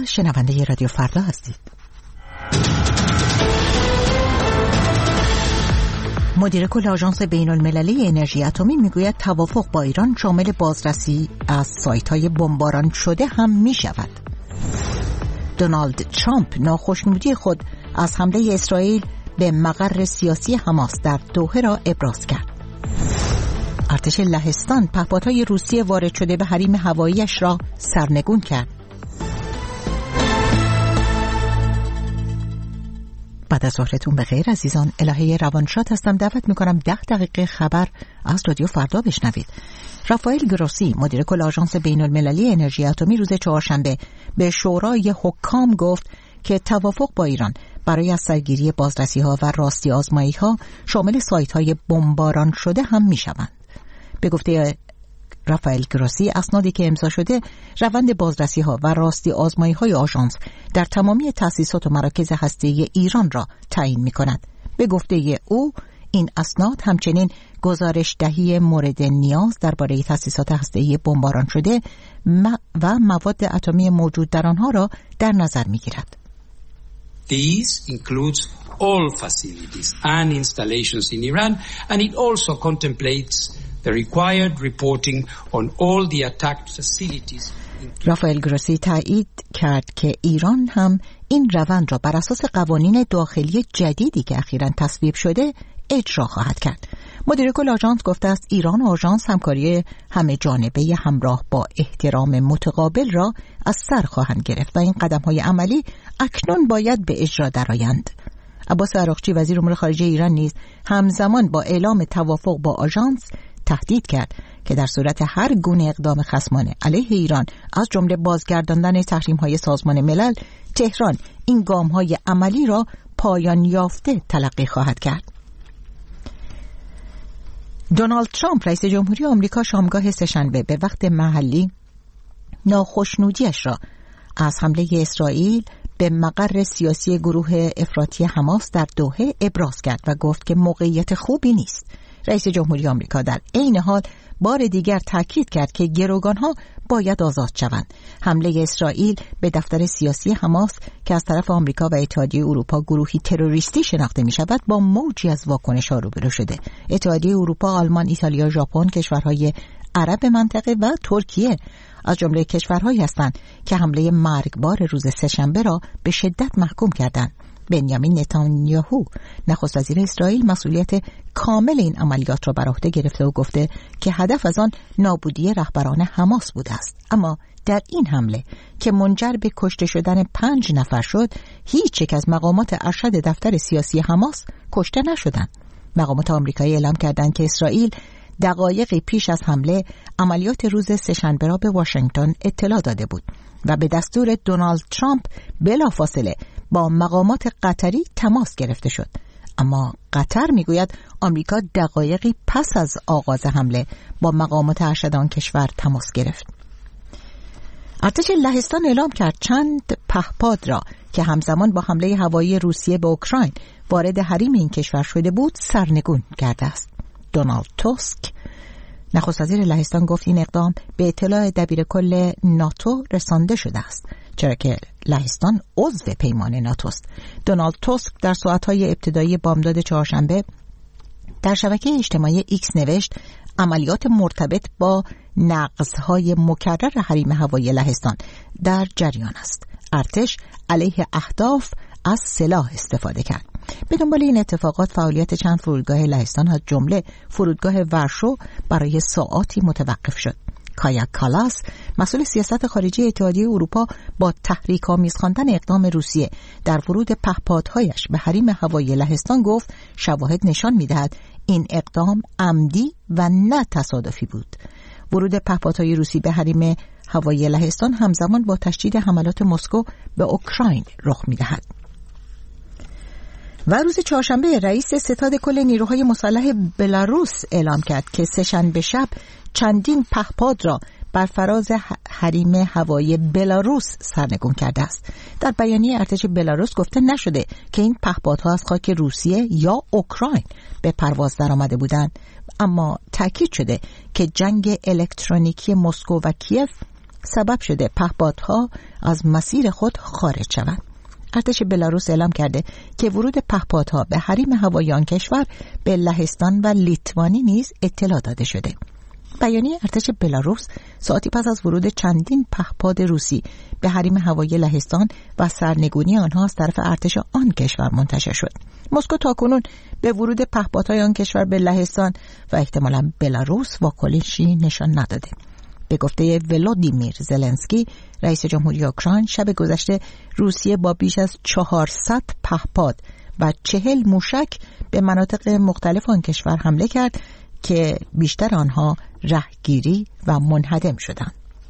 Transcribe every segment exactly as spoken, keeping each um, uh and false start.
شنونده رادیو فردا هستید. مدیر کل آژانس بین المللی انرژی اتمی میگوید توافق با ایران شامل بازرسی از سایت‌های بمباران شده هم میشود. دونالد ترامپ ناخشنودی خود از حمله اسرائیل به مقر سیاسی حماس در دوحه را ابراز کرد. ارتش لهستان پهپادهای روسیه وارد شده به حریم هوایی‌اش را سرنگون کرد. بعد از ظهرتون بخیر عزیزان. الهه روانشاد هستم. دعوت میکنم ده دقیقه خبر از رادیو فردا بشنوید. رافائل گروسی مدیر کل آژانس بین المللی انرژی اتمی روز چهارشنبه به شورای حکام گفت که توافق با ایران برای از سرگیری بازرسی ها و راستی آزمایی ها شامل سایت های بمباران شده هم می شوند. به گفته رافائل گروسی اسنادی که امضا شده روند بازرسی ها و راستی آزمایی های آژانس در تمامی تأسیسات و مراکز هسته‌ای ایران را تعیین می کند. به گفته او این اسناد همچنین گزارش دهی مورد نیاز درباره تأسیسات هسته‌ای بمباران شده و مواد اتمی موجود در آنها را در نظر می گیرد. These includes all facilities and installations in Iran, and it also contemplates the required reporting on all the attacked facilities. رافائل گروسی تایید کرد که ایران هم این روند را بر اساس قوانین داخلی جدیدی که اخیراً تصویب شده اجرا خواهد کرد. مدیر کل آژانس گفته است ایران و آژانس همکاری همه جانبه همراه با احترام متقابل را از سر خواهند گرفت و این قدم‌های عملی اکنون باید به اجرا درآیند. عباس عراقچی وزیر امور خارجه ایران نیز همزمان با اعلام توافق با آژانس تهدید کرد که در صورت هر گونه اقدام خصمانه علیه ایران از جمله بازگرداندن تحریم‌های سازمان ملل، تهران این گام‌های عملی را پایان یافته تلقی خواهد کرد. دونالد ترامپ رئیس جمهوری آمریکا شامگاه سه‌شنبه به وقت محلی ناخشنودیش را از حمله اسرائیل به مقر سیاسی گروه افراطی حماس در دوحه ابراز کرد و گفت که موقعیت خوبی نیست. رئیس جمهوری آمریکا در عین حال بار دیگر تاکید کرد که گروگانها باید آزاد شوند. حمله اسرائیل به دفتر سیاسی حماس که از طرف آمریکا و اتحادیه اروپا گروهی تروریستی شناخته می شود با موجی از واکنش‌ها روبرو شده. اتحادیه اروپا، آلمان، ایتالیا، ژاپن، کشورهای عرب منطقه و ترکیه از جمله کشورهایی هستند که حمله مرگبار روز سه‌شنبه را به شدت محکوم کردند. بنیامین نتانیاهو نخست وزیر اسرائیل مسئولیت کامل این عملیات را بر عهده گرفته و گفته که هدف از آن نابودی رهبران حماس بوده است. اما در این حمله که منجر به کشته شدن پنج نفر شد، هیچ یک از مقامات ارشد دفتر سیاسی حماس کشته نشدند. مقامات آمریکایی اعلام کردند که اسرائیل دقایقی پیش از حمله عملیات روز سه‌شنبه را به واشنگتن اطلاع داده بود و به دستور دونالد ترامپ بلافاصله با مقامات قطری تماس گرفته شد. اما قطر میگوید آمریکا دقایقی پس از آغاز حمله با مقامات ارشد آن کشور تماس گرفت. ارتش لهستان اعلام کرد چند پهپاد را که همزمان با حمله هوایی روسیه به اوکراین وارد حریم این کشور شده بود سرنگون کرده است. دونالد توسک نخست وزیر لهستان گفت این اقدام به اطلاع دبیرکل ناتو رسانده شده است، چرا که لهستان عضو پیمان ناتو است. دونالد توسک در ساعت‌های ابتدایی بامداد چهارشنبه در شبکه اجتماعی ایکس نوشت عملیات مرتبط با نقض‌های مکرر حریم هوایی لهستان در جریان است. ارتش علیه اهداف از سلاح استفاده کرد. به دنبال این اتفاقات فعالیت چند فرودگاه لهستان از جمله فرودگاه ورشو برای ساعاتی متوقف شد. کایا کالاس مسئول سیاست خارجی اتحادیه اروپا با تحریک‌آمیز خواندن اقدام روسیه در ورود پهپادهایش به حریم هوایی لهستان گفت شواهد نشان می‌دهد این اقدام عمدی و نه تصادفی بود. ورود پهپادهای روسی به حریم هوایی لهستان همزمان با تشدید حملات مسکو به اوکراین رخ می‌دهد. و روز چهارشنبه رئیس ستاد کل نیروهای مسلح بلاروس اعلام کرد که سه‌شنبه شب چندین پهپاد را بر فراز حریم هوایی بلاروس سرنگون کرده است. در بیانیه ارتش بلاروس گفته نشده که این پهپادها از خاک روسیه یا اوکراین به پرواز درآمده بودند، اما تاکید شده که جنگ الکترونیکی مسکو و کیف سبب شده پهپادها از مسیر خود خارج شوند. ارتش بلاروس اعلام کرده که ورود پهپادها به حریم هوایی آن کشور به لهستان و لیتوانی نیز اطلاع داده شده. بیانیه ارتش بلاروس ساعتی پس از ورود چندین پهپاد روسی به حریم هوایی لهستان و سرنگونی آنها از طرف ارتش آن کشور منتشر شد. مسکو تاکنون به ورود پهپادهای آن کشور به لهستان و احتمالاً بلاروس واکنشی نشان نداده. به گفته ولودیمیر زلنسکی رئیس جمهوری اوکراین، شب گذشته روسیه با بیش از چهارصد پهپاد و چهل موشک به مناطق مختلف آن کشور حمله کرد که بیشتر آنها رهگیری و منهدم شدند.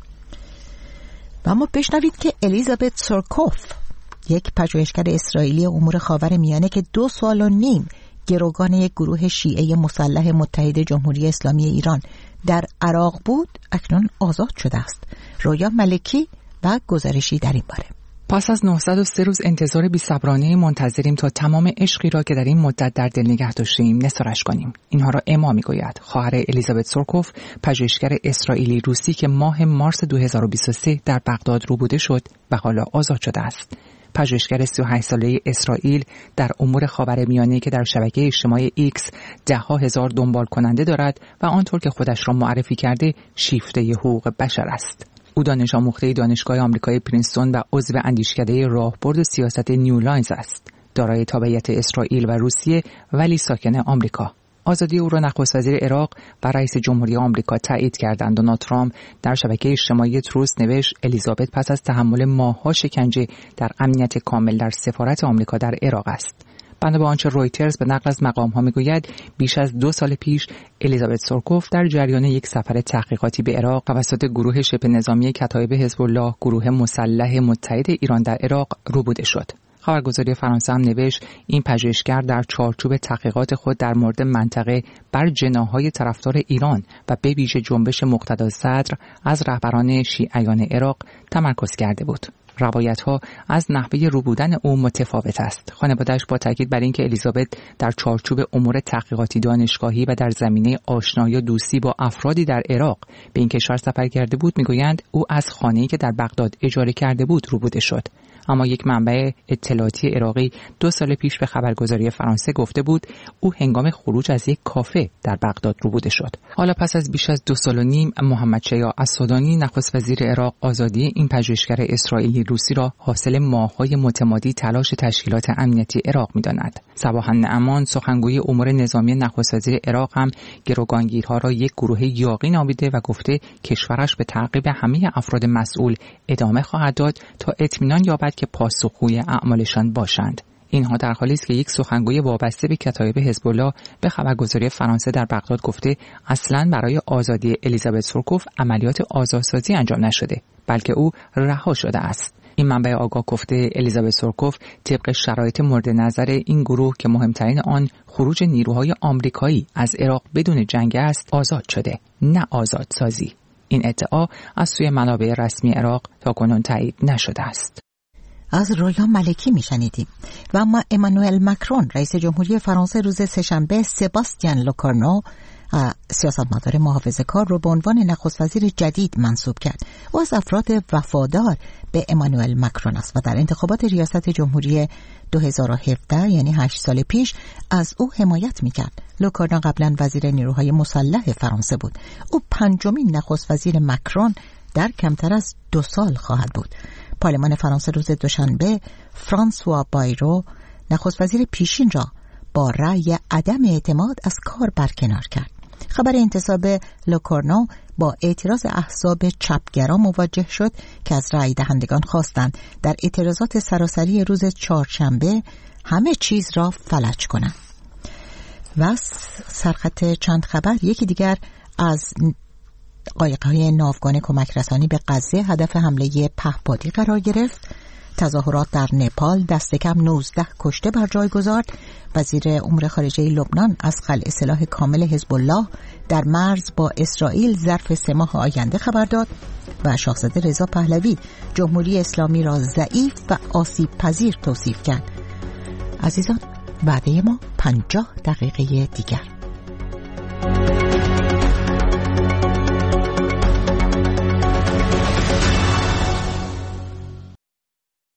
و اما بشنوید که الیزابت سورکوف، یک پژوهشگر اسرائیلی امور خاورمیانه که دو سال و نیم گروگان یک گروه شیعه مسلح متحد جمهوری اسلامی ایران در عراق بود، اکنون آزاد شده است. رویا ملکی و گزارشی در این باره. پس از نهصد و سه روز انتظار بی‌صبرانه منتظریم تا تمام عشقی را که در این مدت در دل نگه داشتیم نثارش کنیم. اینها را اما میگوید خواهر الیزابت سورکوف، پژوهشگر اسرائیلی روسی که ماه مارس دو هزار و بیست و سه در بغداد روبوده شد و حالا آزاد شده است. پژوهشگر سی و هشت ساله اسرائیل در امور خاورمیانه که در شبکه اجتماعی ایکس ده ها هزار دنبال کننده دارد و آنطور که خودش را معرفی کرده شیفته حقوق بشر است. او دانش آموخته دانشگاه آمریکای پرینستون و عضو اندیشکده راهبرد سیاست نیو لاینز است. دارای تابعیت اسرائیل و روسیه ولی ساکن آمریکا. آزادی او را نخست وزیر عراق و رئیس جمهوری آمریکا تایید کردند. دونالد ترامپ در شبکه اجتماعی تروس نوشت الیزابت پس از تحمل ماه‌ها شکنجه در امنیت کامل در سفارت آمریکا در عراق است. بنا به آنچه رویترز به نقل از مقام‌ها می‌گوید، بیش از دو سال پیش الیزابت سورکوف در جریان یک سفر تحقیقاتی به عراق توسط گروه شبه نظامی کتایب حزب الله، گروه مسلح متحد ایران در عراق روبوده شد. خبرگزاری فرانسه هم نوشت این پژوهشگر در چارچوب تحقیقات خود در مورد منطقه بر جناح‌های طرفدار ایران و به ویژه جنبش مقتدا صدر از رهبران شیعیان عراق تمرکز کرده بود. روایت‌ها از نحوه روبودن او متفاوت است. خانواده‌اش با تاکید بر اینکه الیزابت در چارچوب امور تحقیقاتی دانشگاهی و در زمینه آشنایی و دوستی با افرادی در عراق به این کشور سفر کرده بود، میگویند او از خانه‌ای که در بغداد اجاره کرده بود روبوده شد. اما یک منبع اطلاعاتی عراقی دو سال پیش به خبرگزاری فرانسه گفته بود او هنگام خروج از یک کافه در بغداد روبوده شد. حالا پس از بیش از دو سال و نیم محمد شیاع السودانی نخست وزیر عراق آزادی این پژوهشگر اسرائیلی روسی را حاصل ماه‌های متمادی تلاش تشکیلات امنیتی عراق می‌داند. صباح النعمان سخنگوی امور نظامی نخست وزیر عراق هم گروگانگیرها را یک گروه یاغی نامیده و گفته کشورش به تعقیب همه افراد مسئول ادامه خواهد داد تا اطمینان یابد که پاسخگوی اعمالشان باشند. اینها در حالی است که یک سخنگوی وابسته به کتایب حزب الله به خبرگزاری فرانسه در بغداد گفته اصلاً برای آزادی الیزابت سورکوف عملیات آزادسازی انجام نشده، بلکه او رها شده است. این منبع آگاه گفته الیزابت سورکوف طبق شرایط مورد نظر این گروه که مهمترین آن خروج نیروهای آمریکایی از عراق بدون جنگ است آزاد شده، نه آزادسازی. این ادعا از سوی منابع رسمی عراق تاکنون تایید نشده است. از رویا ملکی میشنیدیم. و اما امانوئل مکرون رئیس جمهوری فرانسه روز سه‌شنبه سباستیان لوکورنو سیاستمدار محافظه‌کار رو به عنوان نخست وزیر جدید منصوب کرد. او از افراد وفادار به امانوئل مکرون است و در انتخابات ریاست جمهوری دو هزار و هفده یعنی هشت سال پیش از او حمایت میکرد. لوکورنو قبلا وزیر نیروهای مسلح فرانسه بود. او پنجمین نخست وزیر مکرون در کمتر از دو سال خواهد بود. پارلمان فرانسه روز دوشنبه فرانسوا بایرو نخست وزیر پیشین را با رأی عدم اعتماد از کار برکنار کرد. خبر انتصاب لوکورنو با اعتراض احزاب چپگرا مواجه شد که از رأی دهندگان خواستند در اعتراضات سراسری روز چهارشنبه همه چیز را فلج کنند. و سرخط چند خبر، یکی دیگر از قایق‌های ناوگان کمک رسانی به غزه هدف حمله پهپادی قرار گرفت. تظاهرات در نپال دست کم نوزده کشته بر جای گذارد. وزیر امور خارجه لبنان از خلع سلاح کامل حزب الله در مرز با اسرائیل ظرف سه ماه آینده خبر داد. و شاهزاده رضا پهلوی جمهوری اسلامی را ضعیف و آسیب پذیر توصیف کرد. عزیزان، وعده ما پنجاه دقیقه دیگر.